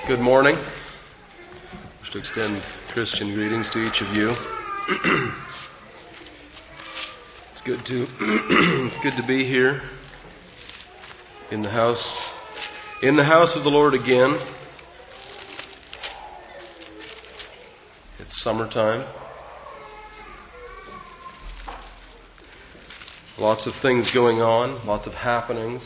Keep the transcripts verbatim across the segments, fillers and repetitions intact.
Good morning. I wish to extend Christian greetings to each of you. It's good to it's good to be here in the house in the house of the Lord again. It's summertime. Lots of things going on, lots of happenings.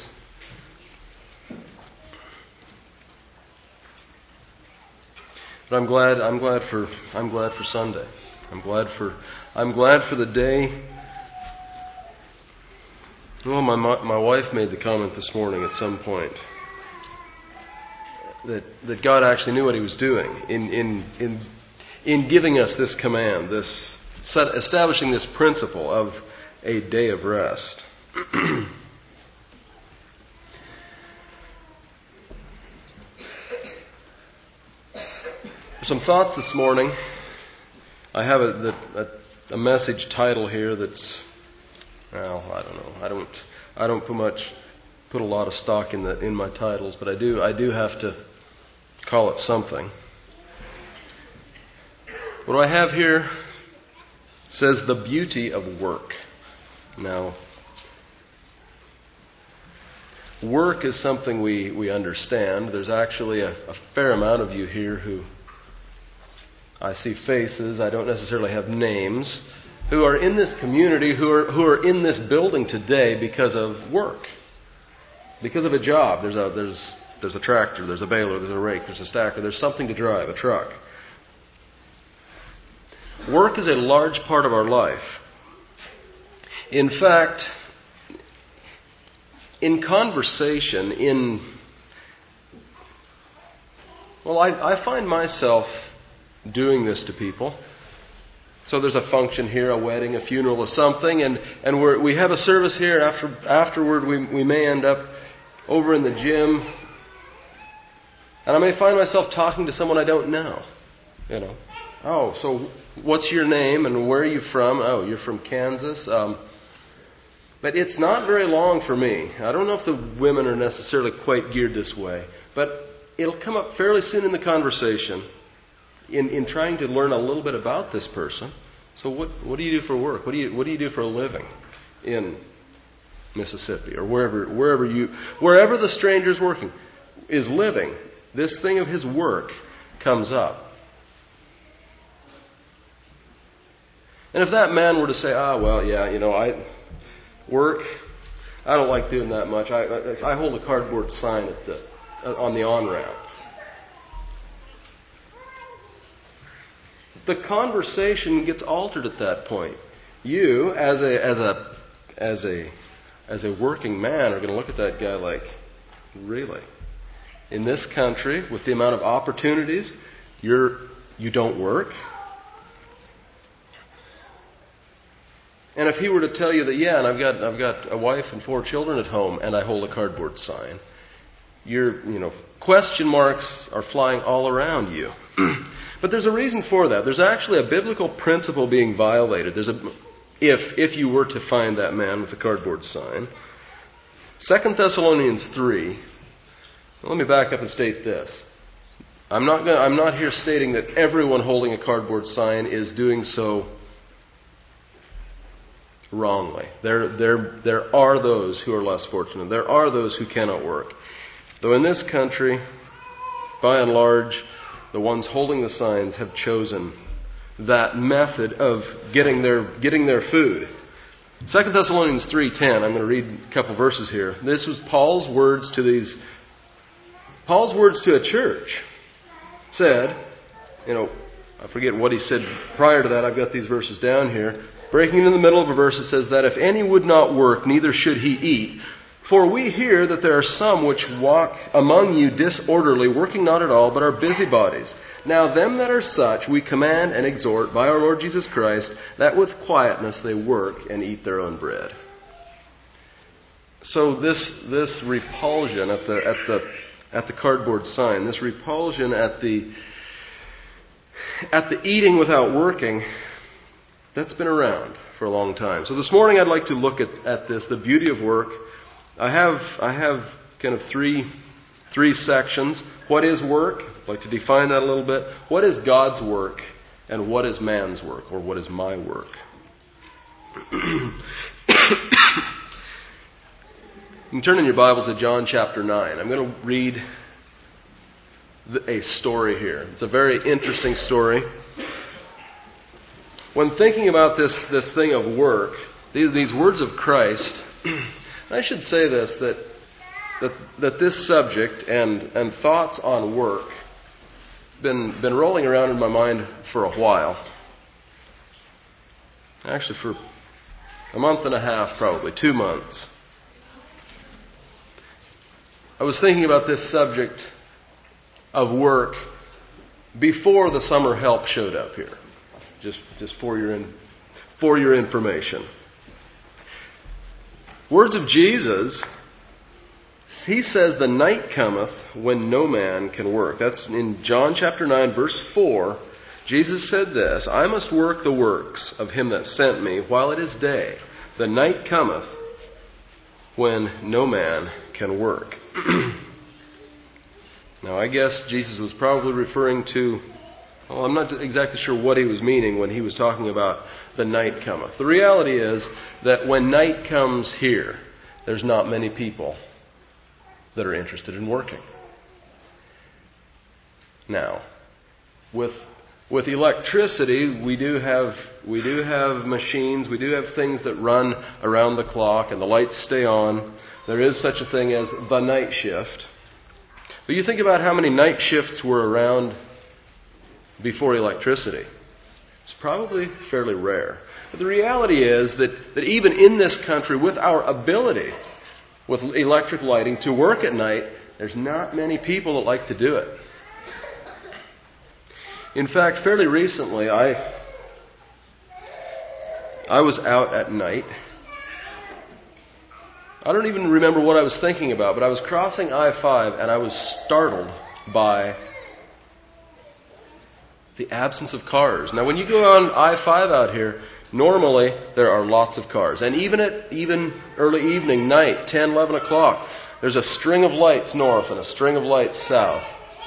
But I'm glad. I'm glad for. I'm glad for Sunday. I'm glad for. I'm glad for the day. Well, my my wife made the comment this morning at some point that that God actually knew what He was doing in in in in giving us this command, this set, establishing this principle of a day of rest. Some thoughts this morning. I have a, a, a message title here that's, well, I don't know. I don't, I don't put much, put a lot of stock in the in my titles, but I do, I do have to call it something. What I have here says the beauty of work. Now, work is something we, we understand. There's actually a, a fair amount of you here who I see faces, I don't necessarily have names, who are in this community, who are who are in this building today because of work. Because of a job. There's a there's there's a tractor, there's a baler, there's a rake, there's a stacker, there's something to drive, a truck. Work is a large part of our life. In fact, in conversation, in well, I, I find myself doing this to people. So there's a function here, a wedding, a funeral of something, and, and we're, we have a service here. After afterward, we, we may end up over in the gym, and I may find myself talking to someone I don't know. You know, oh, so what's your name and where are you from? Oh, you're from Kansas. Um, but it's not very long for me. I don't know if the women are necessarily quite geared this way, but it'll come up fairly soon in the conversation. In, in trying to learn a little bit about this person. So what what do you do for work? What do you what do you do for a living in Mississippi or wherever wherever you wherever the stranger's working is living? This thing of his work comes up. And if that man were to say, ah, well, yeah, you know, I work, I don't like doing that much. I I, I hold a cardboard sign at the on the on-ramp. The conversation gets altered at that point. You, as a as a as a as a working man, are going to look at that guy like, really? In this country, with the amount of opportunities, you're you don't work? And if he were to tell you that, yeah, and I've got I've got a wife and four children at home, and I hold a cardboard sign, you're you know question marks are flying all around you. But there's a reason for that. There's actually a biblical principle being violated. There's a, if if you were to find that man with a cardboard sign. Second Thessalonians three. Let me back up and state this. I'm not gonna, I'm not here stating that everyone holding a cardboard sign is doing so wrongly. There there there are those who are less fortunate. There are those who cannot work. Though in this country, by and large, the ones holding the signs have chosen that method of getting their getting their food. Second Thessalonians three ten. I'm going to read a couple verses here. This was Paul's words to these. Paul's words to a church said, you know, I forget what he said prior to that. I've got these verses down here. Breaking into the middle of a verse, it says that if any would not work, neither should he eat. For we hear that there are some which walk among you disorderly, working not at all, but are busybodies. Now them that are such we command and exhort by our Lord Jesus Christ, that with quietness they work and eat their own bread. So this this repulsion at the at the at the cardboard sign, this repulsion at the at the eating without working, that's been around for a long time. So this morning I'd like to look at, at this, the beauty of work. I have I have kind of three three sections. What is work? I'd like to define that a little bit. What is God's work? And what is man's work? Or what is my work? You can turn in your Bibles to John chapter nine. I'm going to read a story here. It's a very interesting story. When thinking about this, this thing of work, these, these words of Christ, I should say this, that, that that this subject and, and thoughts on work been been rolling around in my mind for a while. Actually, for a month and a half, probably, two months. I was thinking about this subject of work before the summer help showed up here. Just, just for your in, for your information. Words of Jesus. He says, "The night cometh when no man can work." That's in John chapter nine, verse four. Jesus said this, "I must work the works of him that sent me while it is day. The night cometh when no man can work." Now, I guess Jesus was probably referring to, well, I'm not exactly sure what he was meaning when he was talking about the night cometh. The reality is that when night comes here, there's not many people that are interested in working. Now, with with electricity, we do have we do have machines, we do have things that run around the clock and the lights stay on. There is such a thing as the night shift. But you think about how many night shifts were around before electricity. It's probably fairly rare. But the reality is that, that even in this country, with our ability with electric lighting to work at night, there's not many people that like to do it. In fact, fairly recently, I I was out at night. I don't even remember what I was thinking about, but I was crossing I five and I was startled by the absence of cars. Now, when you go on I five out here, normally there are lots of cars. And even at even early evening, night, ten, eleven o'clock, there's a string of lights north and a string of lights south.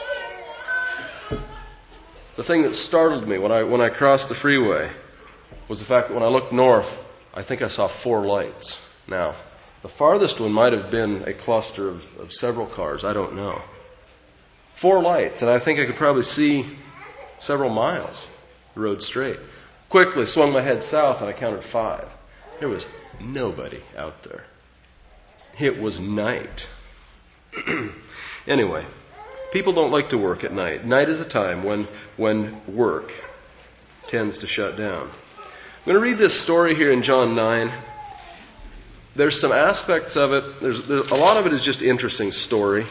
The thing that startled me when I when I crossed the freeway was the fact that when I looked north, I think I saw four lights. Now, the farthest one might have been a cluster of, of several cars. I don't know. Four lights, and I think I could probably see several miles, the road straight. Quickly swung my head south, and I counted five. There was nobody out there. It was night. Anyway, people don't like to work at night. Night is a time when when work tends to shut down. I'm going to read this story here in John nine. There's some aspects of it. There's, there's a lot of it is just interesting story.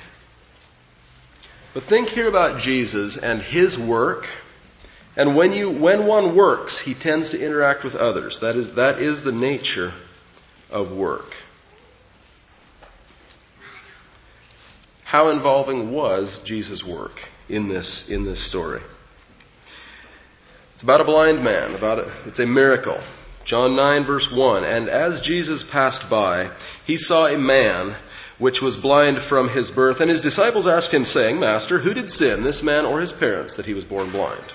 But think here about Jesus and his work. And when you when one works, he tends to interact with others. That is that is the nature of work. How involving was Jesus' work in this in this story? It's about a blind man. About a, it's a miracle. John nine, verse one. "And as Jesus passed by, he saw a man which was blind from his birth. And his disciples asked him, saying, 'Master, who did sin, this man or his parents, that he was born blind?'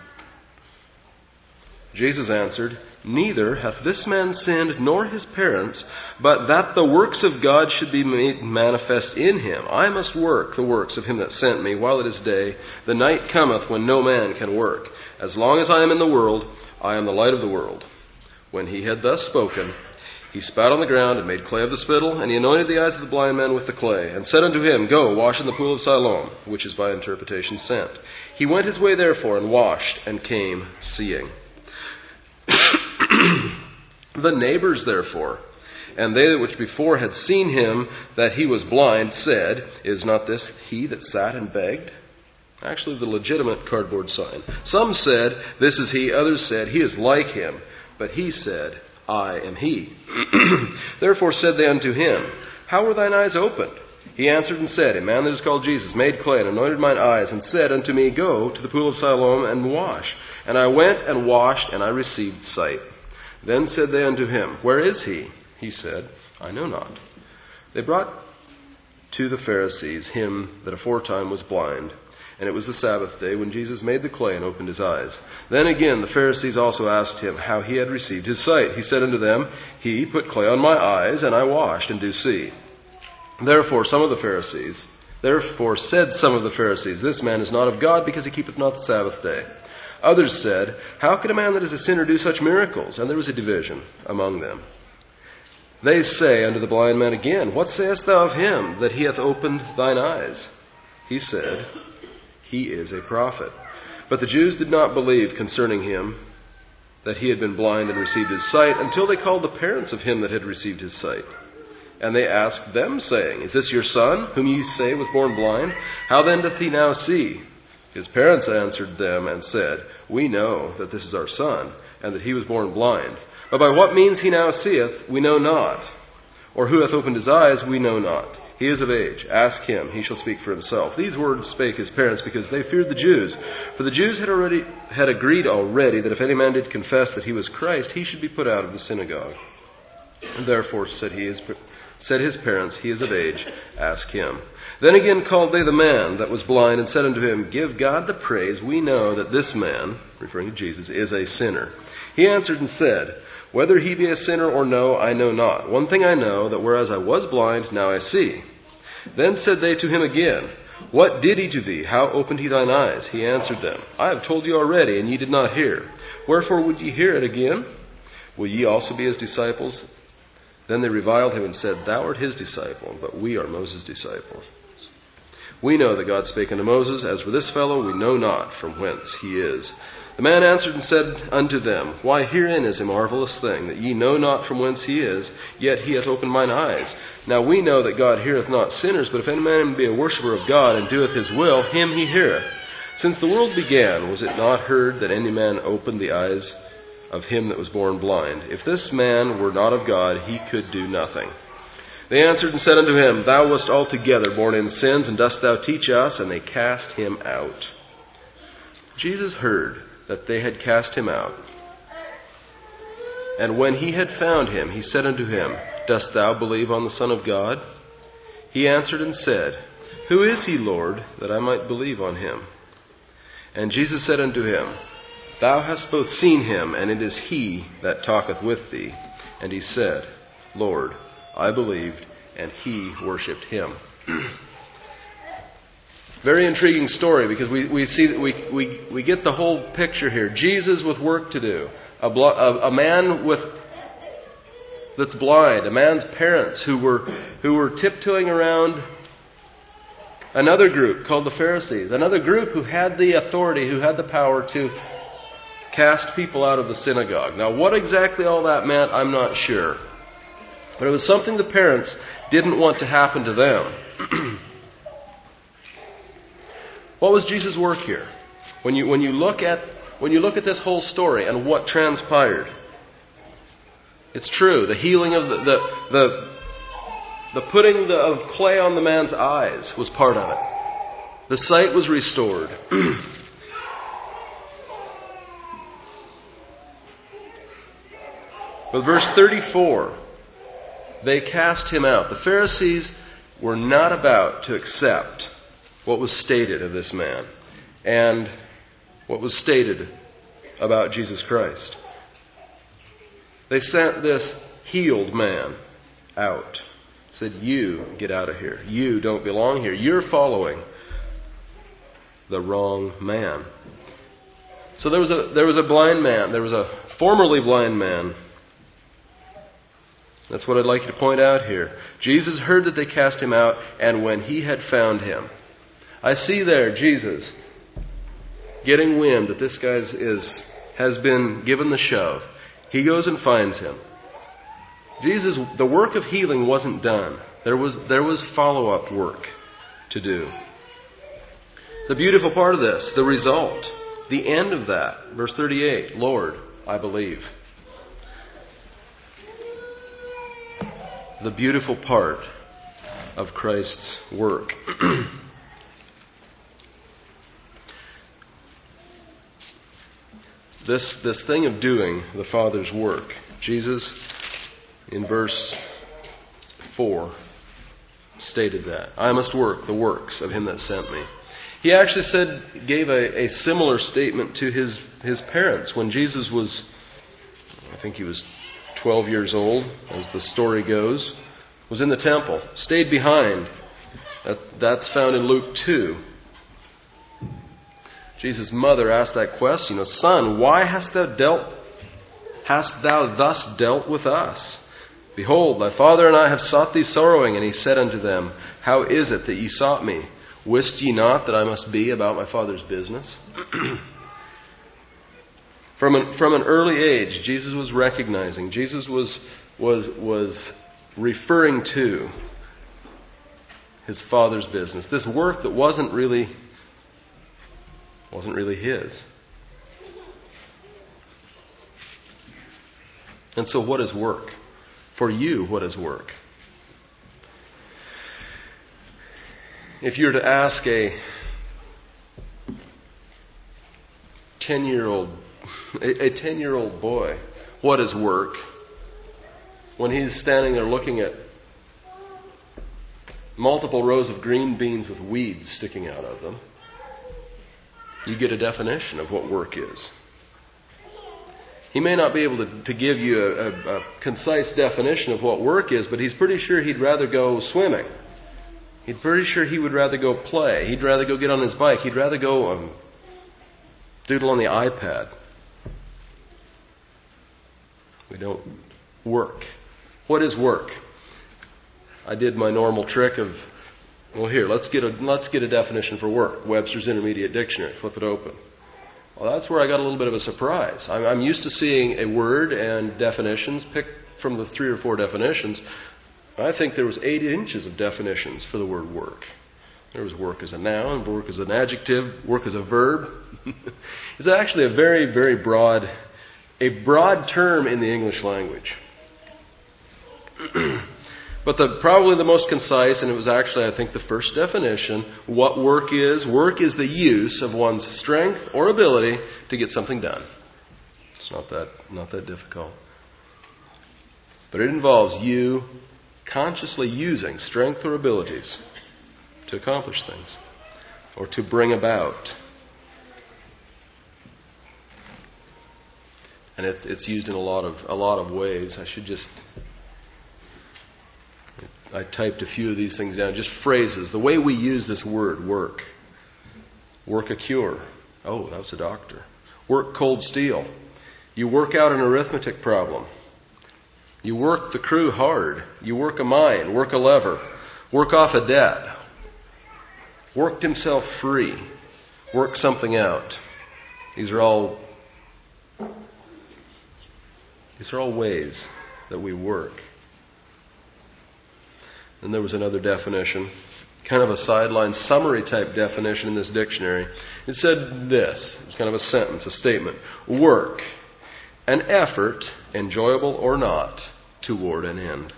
Jesus answered, 'Neither hath this man sinned nor his parents, but that the works of God should be made manifest in him. I must work the works of him that sent me while it is day. The night cometh when no man can work. As long as I am in the world, I am the light of the world.' When he had thus spoken, he spat on the ground and made clay of the spittle, and he anointed the eyes of the blind man with the clay, and said unto him, 'Go, wash in the pool of Siloam,' which is by interpretation sent. He went his way therefore, and washed, and came seeing. The neighbors therefore, and they which before had seen him that he was blind, said, 'Is not this he that sat and begged?'" Actually, the legitimate cardboard sign. "Some said, 'This is he.' Others said, 'He is like him.' But he said, 'I am he.' Therefore said they unto him, 'How were thine eyes opened?' He answered and said, 'A man that is called Jesus made clay and anointed mine eyes, and said unto me, Go to the pool of Siloam and wash. And I went and washed, and I received sight.' Then said they unto him, 'Where is he?' He said, 'I know not.' They brought to the Pharisees him that aforetime was blind. And it was the Sabbath day when Jesus made the clay and opened his eyes. Then again the Pharisees also asked him how he had received his sight. He said unto them, He put clay on my eyes, and I washed, and do see. Therefore some of the Pharisees, therefore said some of the Pharisees, This man is not of God, because he keepeth not the Sabbath day. Others said, How can a man that is a sinner do such miracles? And there was a division among them. They say unto the blind man again, What sayest thou of him, that he hath opened thine eyes? He said, He is a prophet. But the Jews did not believe concerning him that he had been blind and received his sight, until they called the parents of him that had received his sight. And they asked them, saying, Is this your son, whom ye say was born blind? How then doth he now see? His parents answered them and said, We know that this is our son, and that he was born blind. But by what means he now seeth, we know not. Or who hath opened his eyes, we know not. He is of age. Ask him. He shall speak for himself. These words spake his parents, because they feared the Jews. For the Jews had already had agreed already that if any man did confess that he was Christ, he should be put out of the synagogue. And therefore said he is, said his parents, He is of age. Ask him. Then again called they the man that was blind, and said unto him, Give God the praise. We know that this man, referring to Jesus, is a sinner. He answered and said, Whether he be a sinner or no, I know not. One thing I know, that whereas I was blind, now I see. Then said they to him again, What did he to thee? How opened he thine eyes? He answered them, I have told you already, and ye did not hear. Wherefore would ye hear it again? Will ye also be his disciples? Then they reviled him and said, Thou art his disciple, but we are Moses' disciples. We know that God spake unto Moses, As for this fellow, we know not from whence he is. The man answered and said unto them, Why, herein is a marvelous thing, that ye know not from whence he is, yet he hath opened mine eyes. Now we know that God heareth not sinners, but if any man be a worshipper of God, and doeth his will, him he heareth. Since the world began, was it not heard that any man opened the eyes of him that was born blind? If this man were not of God, he could do nothing. They answered and said unto him, Thou wast altogether born in sins, and dost thou teach us? And they cast him out. Jesus heard that they had cast him out. And when he had found him, he said unto him, Dost thou believe on the Son of God? He answered and said, Who is he, Lord, that I might believe on him? And Jesus said unto him, Thou hast both seen him, and it is he that talketh with thee. And he said, Lord, I believed, and he worshipped him. Very intriguing story, because we, we see that we, we, we get the whole picture here. Jesus with work to do. A, bl- a, a man with that's blind. A man's parents who were who were tiptoeing around another group called the Pharisees. Another group who had the authority, who had the power to cast people out of the synagogue. Now, what exactly all that meant, I'm not sure. But it was something the parents didn't want to happen to them. What was Jesus' work here? When you when you look at when you look at this whole story and what transpired, it's true. The healing of the the the, the putting the, of clay on the man's eyes was part of it. The sight was restored. But verse thirty-four, they cast him out. The Pharisees were not about to accept what was stated of this man and what was stated about Jesus Christ. They sent this healed man out. Said, you get out of here. You don't belong here. You're following the wrong man. So there was a there was a blind man. There was a formerly blind man. That's what I'd like you to point out here. Jesus heard that they cast him out, and when he had found him. I see there Jesus getting wind that this guy is, has been given the shove. He goes and finds him. Jesus, the work of healing wasn't done. There was, there was follow-up work to do. The beautiful part of this, the result, the end of that, verse thirty-eight, Lord, I believe. The beautiful part of Christ's work. This, this thing of doing the Father's work. Jesus, in verse four, stated that. I must work the works of him that sent me. He actually said, gave a, a similar statement to his, his parents when Jesus was, I think he was twelve years old, as the story goes, was in the temple, stayed behind. That, that's found in Luke two. Jesus' mother asked that question, Son, why hast thou dealt, hast thou thus dealt with us? Behold, thy father and I have sought thee sorrowing. And he said unto them, How is it that ye sought me? Wist ye not that I must be about my Father's business? from, an, from an early age, Jesus was recognizing, Jesus was, was, was referring to his Father's business. This work that wasn't really, wasn't really his. And so what is work? For you, what is work? If you were to ask a ten-year-old, a ten-year-old boy, what is work? When he's standing there looking at multiple rows of green beans with weeds sticking out of them, you get a definition of what work is. He may not be able to, to give you a, a, a concise definition of what work is, but he's pretty sure he'd rather go swimming. He's pretty sure he would rather go play. He'd rather go get on his bike. He'd rather go um, doodle on the iPad. We don't work. What is work? I did my normal trick of, well, here, let's get a let's get a definition for work. Webster's Intermediate Dictionary. Flip it open. Well, that's where I got a little bit of a surprise. I'm, I'm used to seeing a word and definitions picked from the three or four definitions. I think there was eight inches of definitions for the word work. There was work as a noun, work as an adjective, work as a verb. It's actually a very, very broad, a broad term in the English language. But the, probably the most concise, and it was actually, I think, the first definition, what work is. Work is the use of one's strength or ability to get something done. It's not that, not that difficult. But it involves you consciously using strength or abilities to accomplish things or to bring about. And it's, it's used in a lot of a lot of ways. I should just... I typed a few of these things down, just phrases. The way we use this word, work. Work a cure. Oh, that was a doctor. Work cold steel. You work out an arithmetic problem. You work the crew hard. You work a mine. Work a lever. Work off a debt. Worked himself free. Work something out. These are all these are all ways that we work. And there was another definition, kind of a sideline summary type definition in this dictionary. It said this, it's kind of a sentence, a statement. Work, an effort, enjoyable or not, toward an end.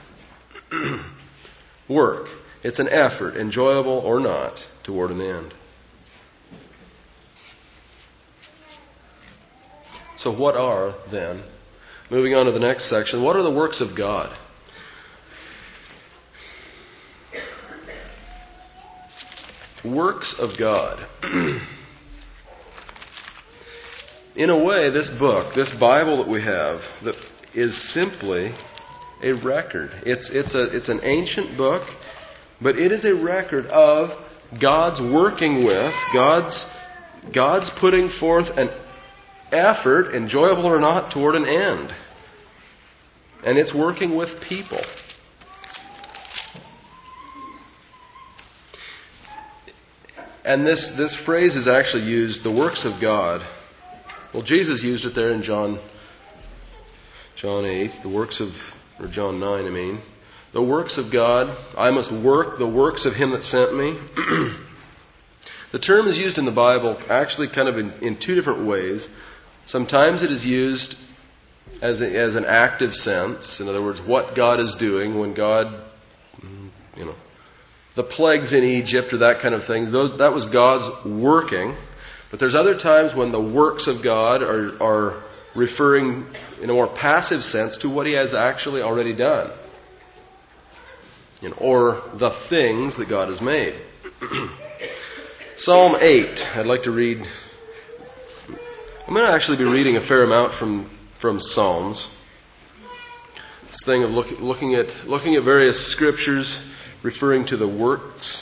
Work, it's an effort, enjoyable or not, toward an end. So what are, then, moving on to the next section, what are the works of God? Works of God. In a way, this book, this Bible that we have, that is simply a record. It's it's a it's an ancient book, but it is a record of God's working with, God's God's putting forth an effort, enjoyable or not, toward an end. And it's working with people. And this, this phrase is actually used, the works of God. Well, Jesus used it there in John John eight, the works of, or John nine, I mean. The works of God, I must work the works of Him that sent me. The term is used in the Bible actually kind of in, in two different ways. Sometimes it is used as, a, as an active sense. In other words, what God is doing when God, you know, the plagues in Egypt or that kind of thing, those, that was God's working. But there's other times when the works of God are, are referring in a more passive sense to what He has actually already done. you know, or the things that God has made. Psalm eight, I'd like to read. I'm going to actually be reading a fair amount from, from Psalms. This thing of look, looking at looking at various scriptures referring to the works,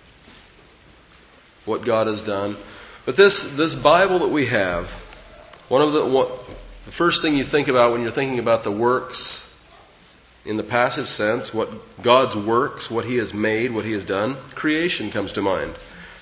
what God has done. But this this Bible that we have, one of the what, the first thing you think about when you're thinking about the works in the passive sense, what God's works, what He has made, what He has done, creation comes to mind.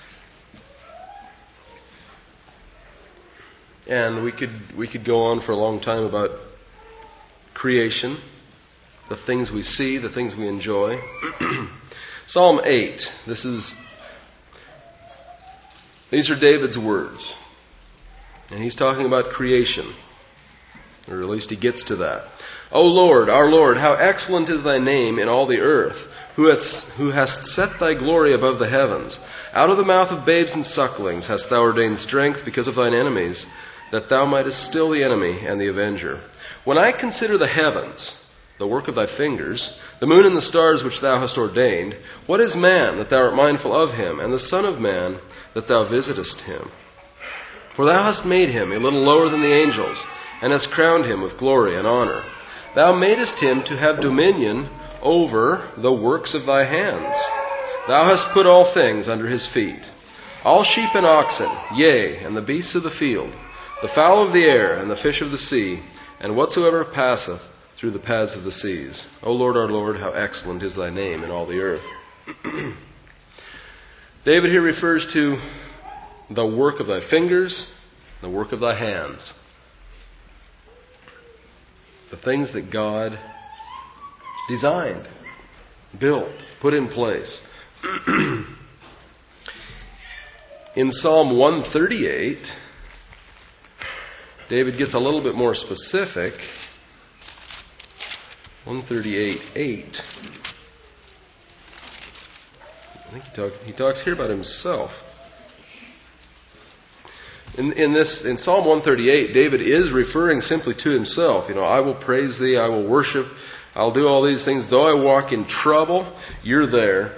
And we could we could go on for a long time about creation, the things we see, the things we enjoy. Psalm eight. This is these are David's words. And he's talking about creation. Or at least he gets to that. O Lord, our Lord, how excellent is thy name in all the earth, who hast, who hast set thy glory above the heavens. Out of the mouth of babes and sucklings hast thou ordained strength because of thine enemies, that thou mightest still the enemy and the avenger. When I consider the heavens, the work of thy fingers, the moon and the stars which thou hast ordained, what is man that thou art mindful of him, and the son of man that thou visitest him? For thou hast made him a little lower than the angels, and hast crowned him with glory and honor. Thou madest him to have dominion over the works of thy hands. Thou hast put all things under his feet, all sheep and oxen, yea, and the beasts of the field, the fowl of the air, and the fish of the sea, and whatsoever passeth through the paths of the seas. O Lord, our Lord, how excellent is thy name in all the earth. David here refers to the work of thy fingers, the work of thy hands. The things that God designed, built, put in place. In Psalm one thirty-eight, David gets a little bit more specific. one thirty-eight eight. I think he talks, he talks here about himself. In, in this, in Psalm one thirty-eight, David is referring simply to himself. You know, I will praise thee, I will worship, I'll do all these things. Though I walk in trouble, you're there.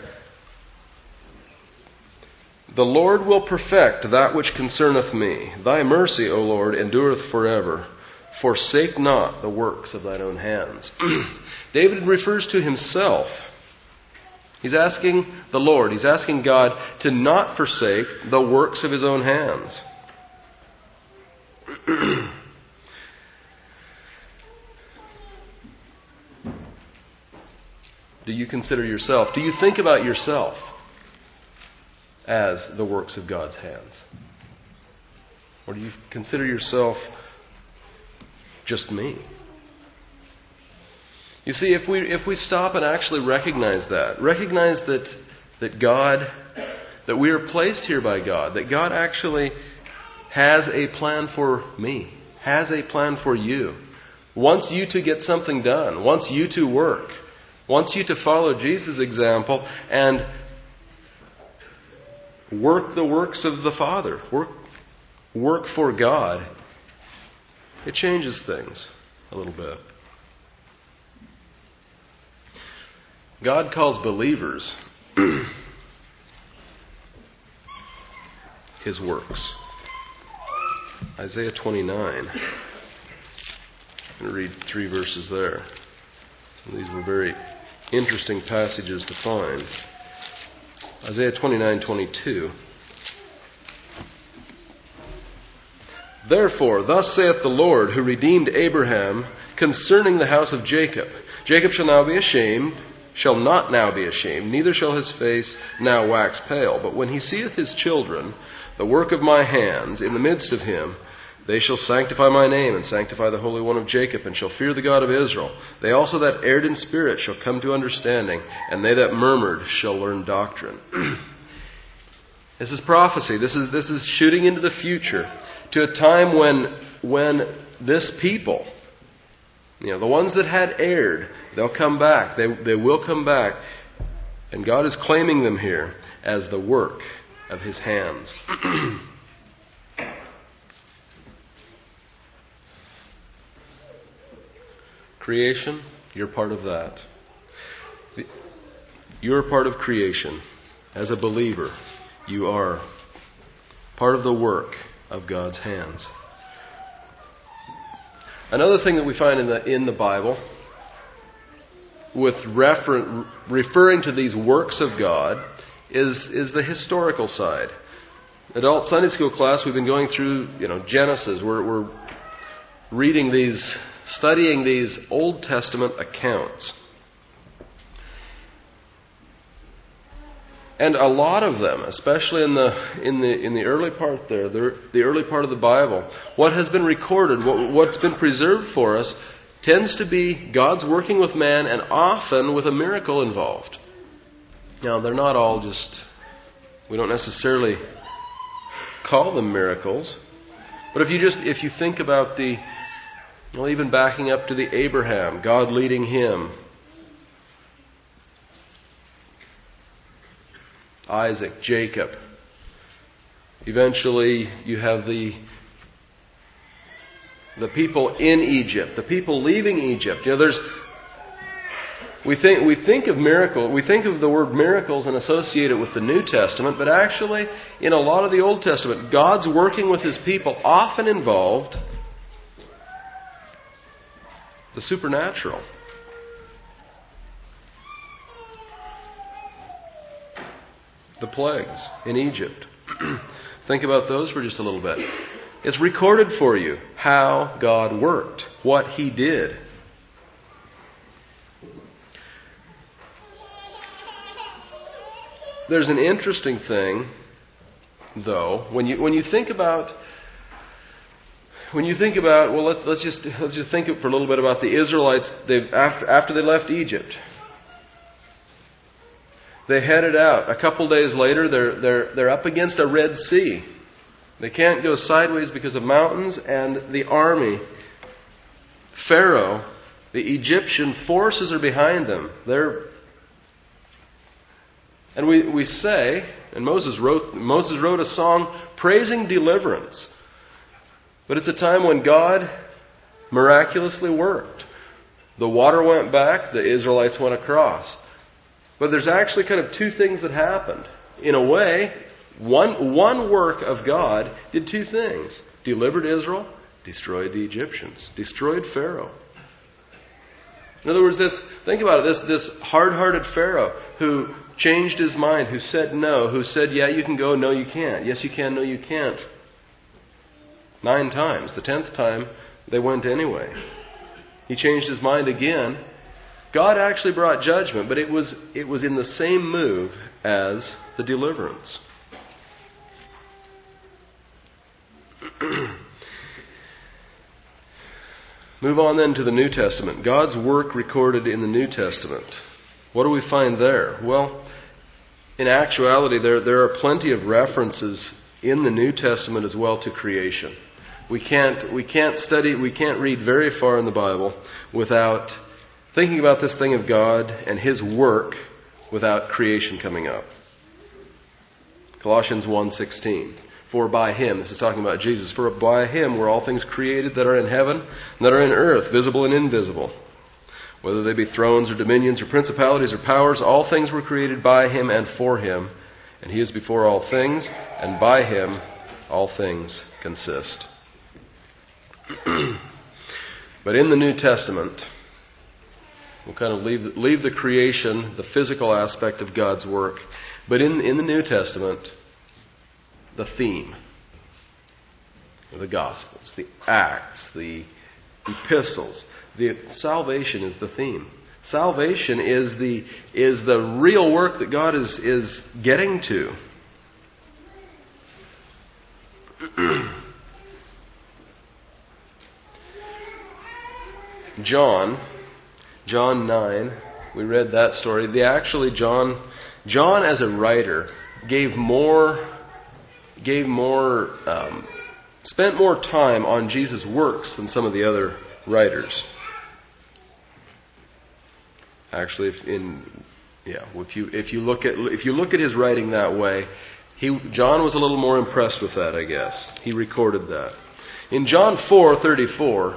The Lord will perfect that which concerneth me. Thy mercy, O Lord, endureth forever. Forsake not the works of thine own hands. David refers to himself. He's asking the Lord, he's asking God to not forsake the works of his own hands. Do you consider yourself, do you think about yourself as the works of God's hands? Or do you consider yourself just me? You see, if we if we stop and actually recognize that, recognize that that God, that we are placed here by God, that God actually has a plan for me, has a plan for you, wants you to get something done, wants you to work, wants you to follow Jesus' example and work the works of the Father, work work for God. It changes things a little bit. God calls believers His works. Isaiah twenty-nine. I'm going to read three verses there. And these were very interesting passages to find. Isaiah twenty-nine twenty-two. Therefore, thus saith the Lord, who redeemed Abraham, concerning the house of Jacob. Jacob shall now be ashamed, shall not now be ashamed, neither shall his face now wax pale. But when he seeth his children, the work of my hands, in the midst of him, they shall sanctify my name, and sanctify the Holy One of Jacob, and shall fear the God of Israel. They also that erred in spirit shall come to understanding, and they that murmured shall learn doctrine. This is prophecy. This is this is shooting into the future, to a time when when this people, you know, the ones that had erred, they'll come back. They they will come back, and God is claiming them here as the work of His hands. Creation, you're part of that. You're part of creation. As a believer, you are part of the work of God's hands. Another thing that we find in the in the Bible, with refer, referring to these works of God, is is the historical side. Adult Sunday school class, we've been going through, you know, Genesis. We're, we're reading these, studying these Old Testament accounts. And a lot of them, especially in the in the in the early part there, the, the early part of the Bible, what has been recorded, what, what's been preserved for us, tends to be God's working with man, and often with a miracle involved. Now, they're not all just, we don't necessarily call them miracles, but if you just if you think about the, well, even backing up to the Abraham, God leading him, Isaac, Jacob. Eventually, you have the the people in Egypt, the people leaving Egypt. You know, there's we think we think of miracle, we think of the word miracles and associate it with the New Testament, but actually, in a lot of the Old Testament, God's working with His people often involved the supernatural. The plagues in Egypt. Think about those for just a little bit. It's recorded for you how God worked, what He did. There's an interesting thing, though, when you when you think about when you think about well, let's let's just let's just think for a little bit about the Israelites. They after after they left Egypt. They headed out. A couple days later, they're they're they're up against a Red Sea. They can't go sideways because of mountains, and the army, Pharaoh, the Egyptian forces are behind them. They're and we we say, and Moses wrote Moses wrote a song praising deliverance. But it's a time when God miraculously worked. The water went back, the Israelites went across. But there's actually kind of two things that happened. In a way, one one work of God did two things. Delivered Israel, destroyed the Egyptians, destroyed Pharaoh. In other words, this think about it, this, this hard-hearted Pharaoh who changed his mind, who said no, who said, yeah, you can go, no, you can't. Yes, you can, no, you can't. Nine times. The tenth time, they went anyway. He changed his mind again. God actually brought judgment, but it was it was in the same move as the deliverance. Move on then to the New Testament. God's work recorded in the New Testament. What do we find there? Well, in actuality, there there are plenty of references in the New Testament as well to creation. We can't we can't study we can't read very far in the Bible without thinking about this thing of God and His work without creation coming up. Colossians one sixteen. For by Him, this is talking about Jesus, for by Him were all things created that are in heaven and that are in earth, visible and invisible. Whether they be thrones or dominions or principalities or powers, all things were created by Him and for Him. And He is before all things, and by Him all things consist. But in the New Testament, we'll kind of leave, leave the creation, the physical aspect of God's work. But in, in the New Testament, the theme, the Gospels, the Acts, the epistles, the salvation is the theme. Salvation is the is the real work that God is, is getting to. John, John nine, we read that story. The actually John, John as a writer gave more, gave more, um, spent more time on Jesus' works than some of the other writers. Actually, if in yeah, if you if you look at if you look at his writing that way, he John was a little more impressed with that, I guess. He recorded that. In John four thirty-four,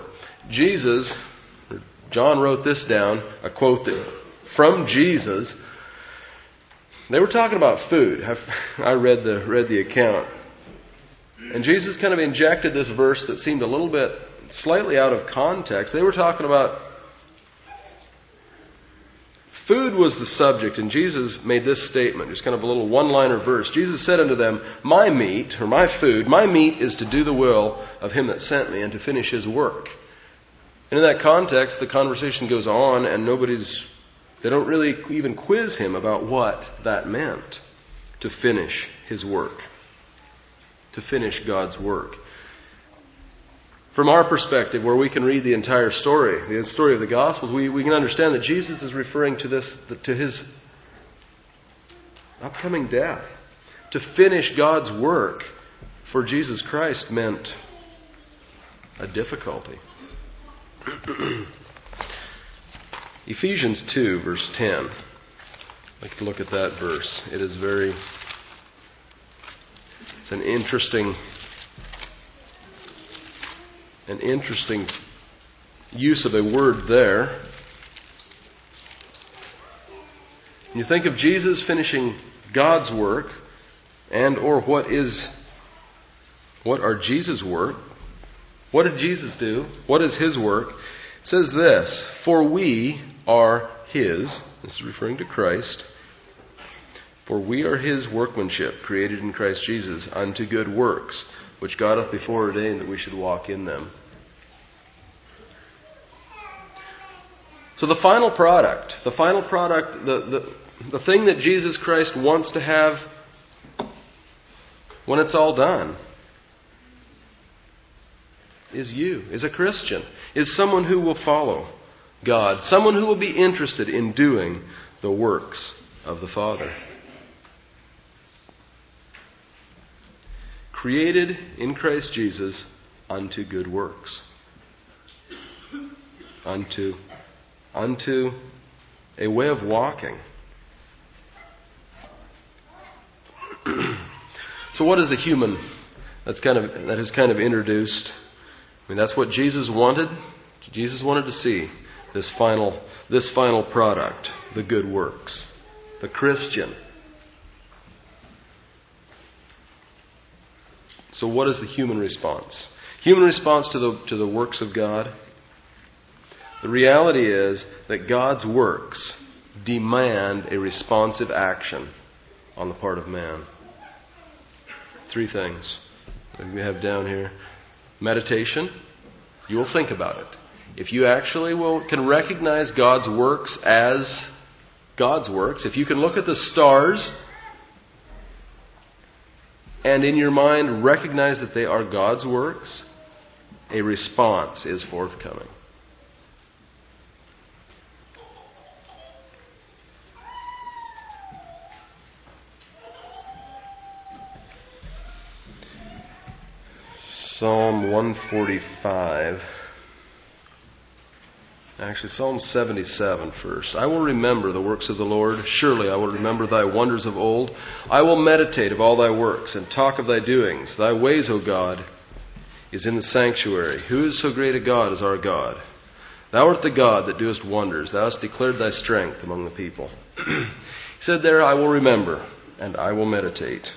Jesus, John wrote this down, a quote that, from Jesus. they were talking about food. I read the read the account. And Jesus kind of injected this verse that seemed a little bit slightly out of context. They were talking about food was the subject, and Jesus made this statement, just kind of a little one-liner verse. Jesus said unto them, my meat, or my food, my meat is to do the will of him that sent me and to finish his work. And in that context, the conversation goes on, and nobody's, they don't really even quiz him about what that meant, to finish his work. To finish God's work. From our perspective, where we can read the entire story, the story of the Gospels, we, we can understand that Jesus is referring to this, to his upcoming death. To finish God's work for Jesus Christ meant a difficulty. Ephesians two, verse ten. I'd like to look at that verse. It is very... It's an interesting, an interesting use of a word there. When you think of Jesus finishing God's work, and or what is, what are Jesus' work? What did Jesus do? What is His work? It says this, for we are His, this is referring to Christ, for we are His workmanship, created in Christ Jesus, unto good works, which God hath before ordained that we should walk in them. So the final product, the final product, the, the, the thing that Jesus Christ wants to have when it's all done, is you, is a Christian, is someone who will follow God, someone who will be interested in doing the works of the Father. Created in Christ Jesus unto good works. Unto, unto a way of walking. So what is the human that's kind of that is kind of introduced? I mean, that's what Jesus wanted. Jesus wanted to see this final this final product, the good works, the Christian. So what is the human response? Human response to the to the works of God? The reality is that God's works demand a responsive action on the part of man. Three things that we have down here. Meditation. You will think about it. If you actually will can recognize God's works as God's works, if you can look at the stars and in your mind recognize that they are God's works, a response is forthcoming. Psalm one forty-five. Actually, Psalm seventy-seven first. I will remember the works of the Lord. Surely I will remember thy wonders of old. I will meditate of all thy works and talk of thy doings. Thy ways, O God, is in the sanctuary. Who is so great a God as our God? Thou art the God that doest wonders. Thou hast declared thy strength among the people. He said there, I will remember and I will meditate.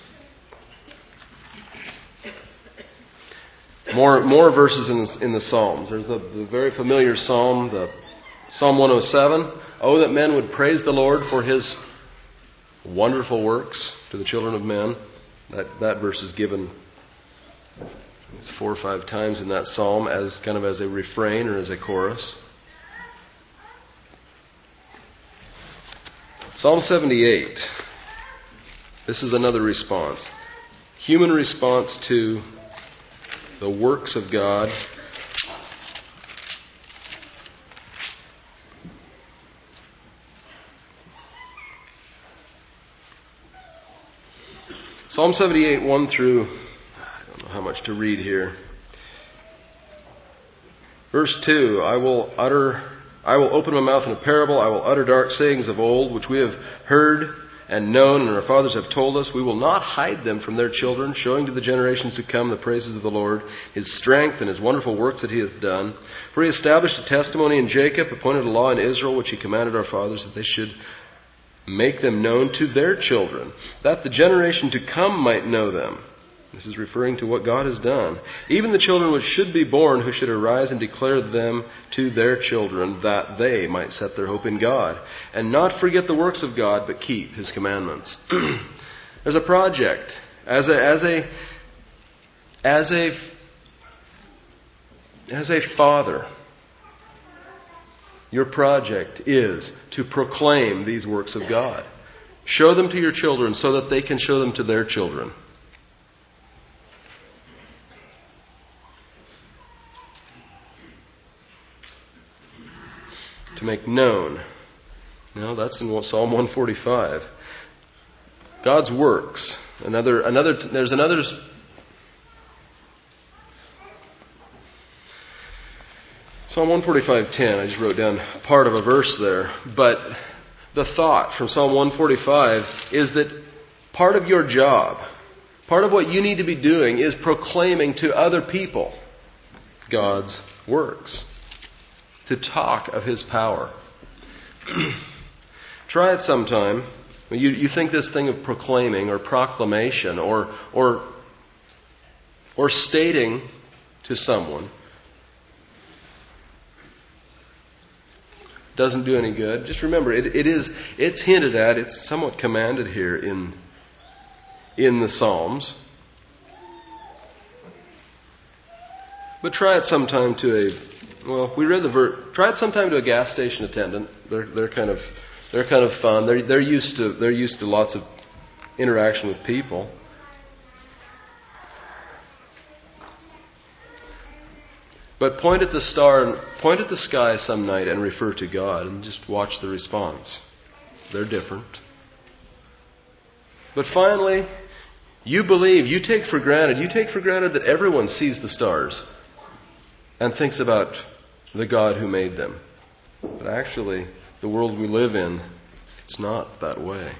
More more verses in the, in the Psalms. There's the, the very familiar Psalm, the Psalm one oh seven. Oh, that men would praise the Lord for His wonderful works to the children of men. That that verse is given it's four or five times in that Psalm as kind of as a refrain or as a chorus. Psalm seventy-eight. This is another response. Human response to the works of God. Psalm seventy-eight, one through, I don't know how much to read here. Verse two, I will utter, I will open my mouth in a parable, I will utter dark sayings of old, which we have heard and known, and our fathers have told us. We will not hide them from their children, showing to the generations to come the praises of the Lord, His strength and His wonderful works that He hath done. For He established a testimony in Jacob, appointed a law in Israel, which He commanded our fathers, that they should make them known to their children, that the generation to come might know them. This is referring to what God has done. Even the children which should be born, who should arise and declare them to their children, that they might set their hope in God, and not forget the works of God, but keep His commandments. There's a project. As a, as a, as a, as a father, your project is to proclaim these works of God. Show them to your children so that they can show them to their children. To make known. No, that's in Psalm one forty-five. God's works. Another, another. There's another. Psalm one forty-five ten. I just wrote down part of a verse there, but the thought from Psalm one forty-five is that part of your job, part of what you need to be doing, is proclaiming to other people God's works. To talk of His power. Try it sometime. You, you think this thing of proclaiming or proclamation or, or, or stating to someone doesn't do any good. Just remember, it, it is, it's hinted at, it's somewhat commanded here in, in the Psalms. But try it sometime to a Well, we read the verse. Try it sometime to a gas station attendant. They're they're kind of they're kind of fun. They're they're used to they're used to lots of interaction with people. But point at the star, point at the sky some night, and refer to God, and just watch the response. They're different. But finally, you believe. You take for granted. You take for granted that everyone sees the stars and thinks about the God who made them. But actually, the world we live in, it's not that way.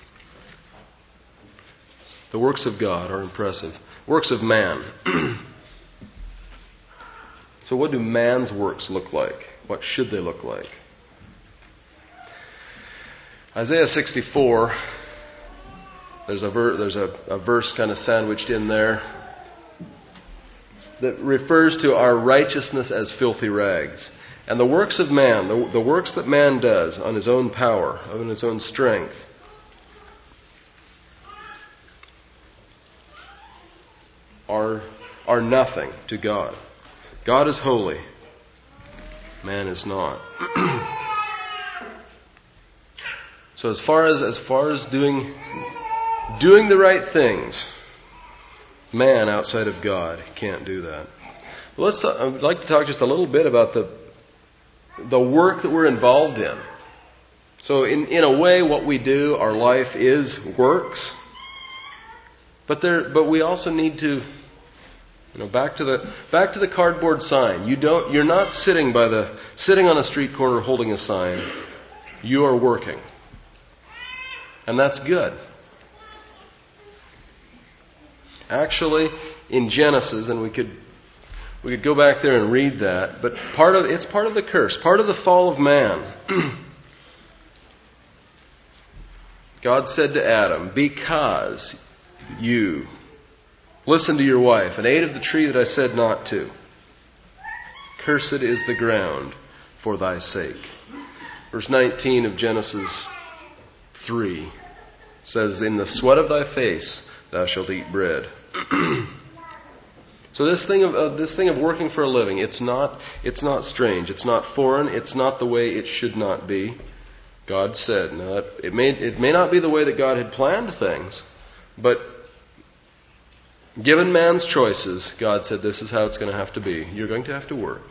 The works of God are impressive. Works of man. So what do man's works look like? What should they look like? Isaiah sixty-four, there's a, ver- there's a, a verse kind of sandwiched in there that refers to our righteousness as filthy rags. And the works of man, the, the works that man does on his own power, on his own strength, are, are nothing to God. God is holy. Man is not. So as far as as far as doing doing the right things, man outside of God can't do that. Well, let's. I'd like to talk just a little bit about the the work that we're involved in. So, in in a way, what we do, our life is works. But there, but we also need to, you know, back to the back to the cardboard sign. You don't. You're not sitting by the sitting on a street corner holding a sign. You are working, and that's good. Actually, in Genesis, and we could we could go back there and read that, but part of it's part of the curse, part of the fall of man. God said to Adam, "Because you listened to your wife and ate of the tree that I said not to, cursed is the ground for thy sake." Verse nineteen of Genesis three says, "In the sweat of thy face thou shalt eat bread." So this thing of uh, this thing of working for a living, it's not it's not strange, it's not foreign, it's not the way it should not be. God said, now it may it may not be the way that God had planned things, but given man's choices, God said this is how it's going to have to be. You're going to have to work.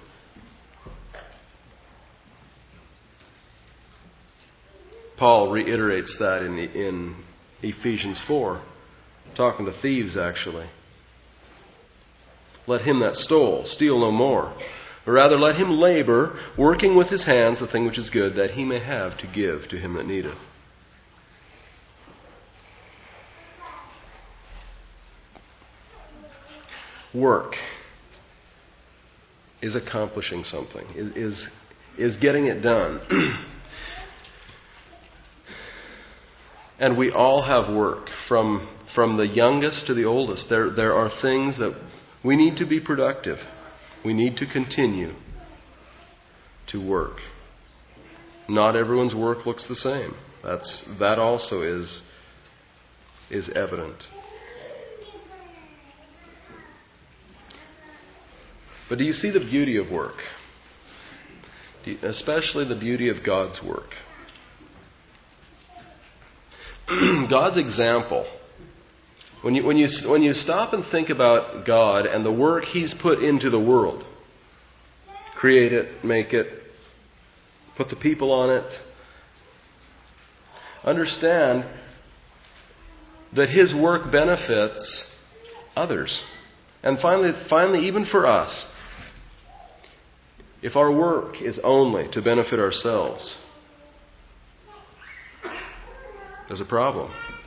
Paul reiterates that in in Ephesians four. Talking to thieves, actually. Let him that stole steal no more, but rather let him labor, working with his hands the thing which is good, that he may have to give to him that needeth. Work is accomplishing something, is is, is getting it done. And we all have work, from from the youngest to the oldest. There there are things that we need to be productive. We need to continue to work. Not everyone's work looks the same. That's that also is is evident. But do you see the beauty of work? Do you, especially the beauty of God's work. God's example. When you when you when you stop and think about God and the work He's put into the world, create it, make it, put the people on it, understand that His work benefits others. And finally, finally, even for us, if our work is only to benefit ourselves, there's a problem.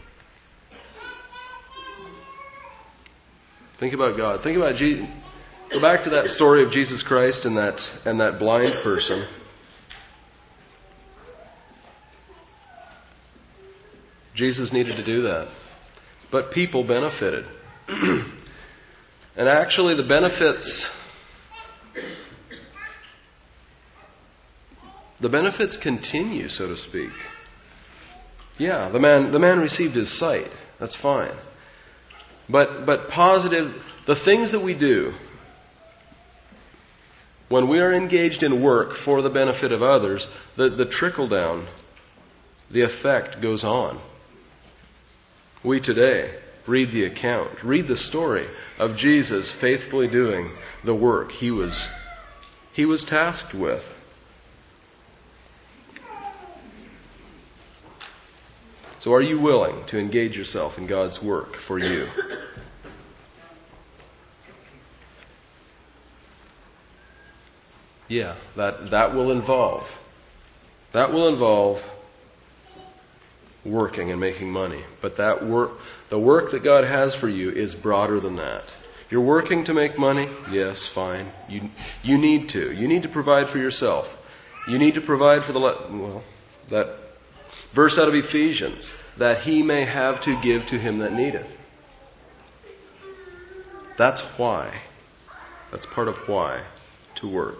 Think about God. Think about Jesus. Go back to that story of Jesus Christ and that and that blind person. Jesus needed to do that. But people benefited. And actually the benefits the benefits continue, so to speak. Yeah, the man the man received his sight. That's fine. But but positive the things that we do when we are engaged in work for the benefit of others, the, the trickle down, the effect goes on. We today read the account, read the story of Jesus faithfully doing the work he was he was tasked with. So are you willing to engage yourself in God's work for you? Yeah, that, that will involve that will involve working and making money. But that work the work that God has for you is broader than that. You're working to make money? Yes, fine. You you need to. You need to provide for yourself. You need to provide for the well, that verse out of Ephesians, that he may have to give to him that needeth. That's why. That's part of why to work.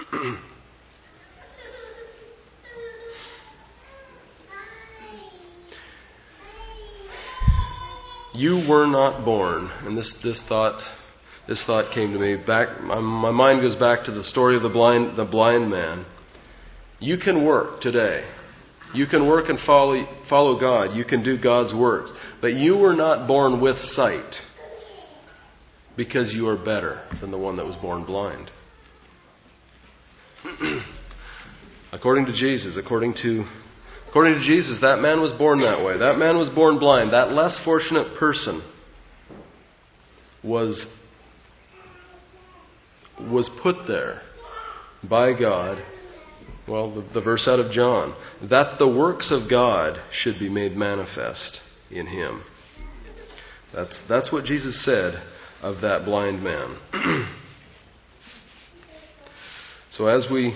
You were not born, and this, this thought this thought came to me back. My, my mind goes back to the story of the blind the blind man. You can work today. You can work and follow follow God. You can do God's works. But you were not born with sight because you are better than the one that was born blind. According to Jesus, according to according to Jesus, that man was born that way. That man was born blind. That less fortunate person was was put there by God. Well, the, the verse out of John, that the works of God should be made manifest in him. That's that's what Jesus said of that blind man. So as we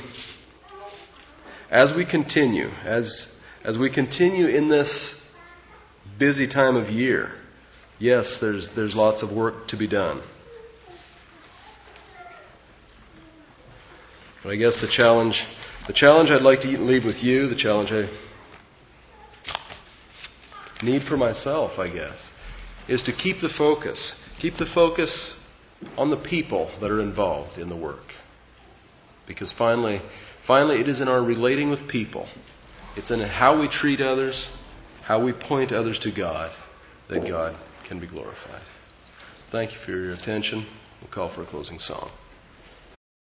as we continue, as as we continue in this busy time of year, yes, there's there's lots of work to be done. But I guess the challenge the challenge I'd like to leave with you, the challenge I need for myself, I guess, is to keep the focus. Keep the focus on the people that are involved in the work. Because finally, finally it is in our relating with people, it's in how we treat others, how we point others to God, that God can be glorified. Thank you for your attention. We'll call for a closing song.